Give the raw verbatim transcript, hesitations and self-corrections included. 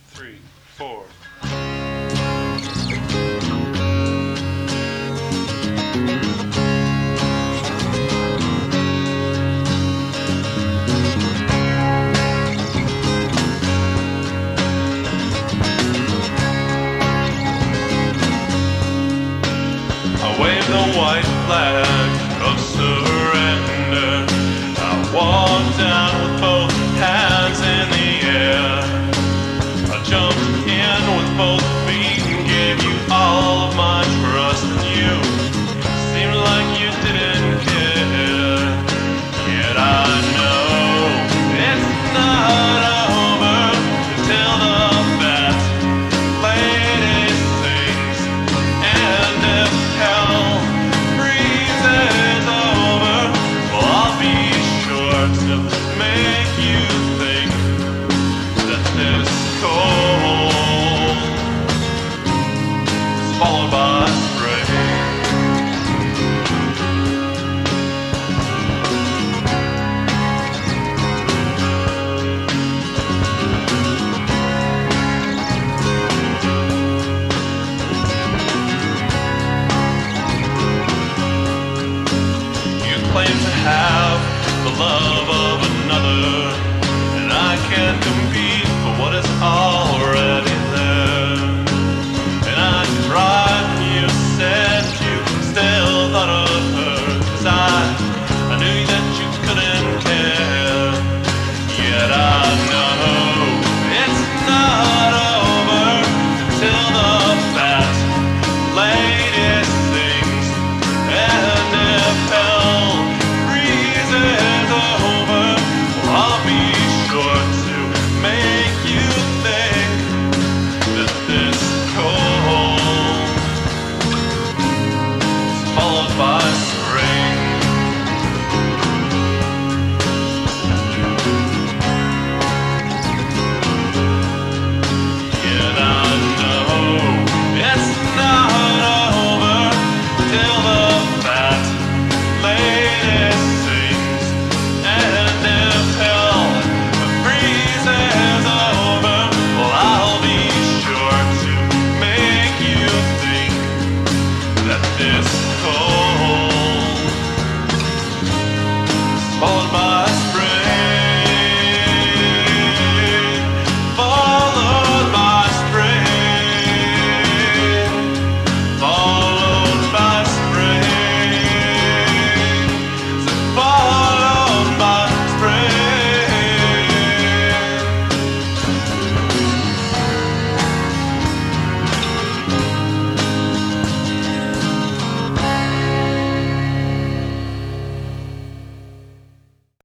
three, four. I wave the white flag of surrender. I walk down with both hands in the air. I jumped in with both feet and gave you all of my trust, and you seemed like you didn't care. Yet I know it's not over until the bat lady sings, and if hell freezes over, well, I'll be sure to make you think that this cold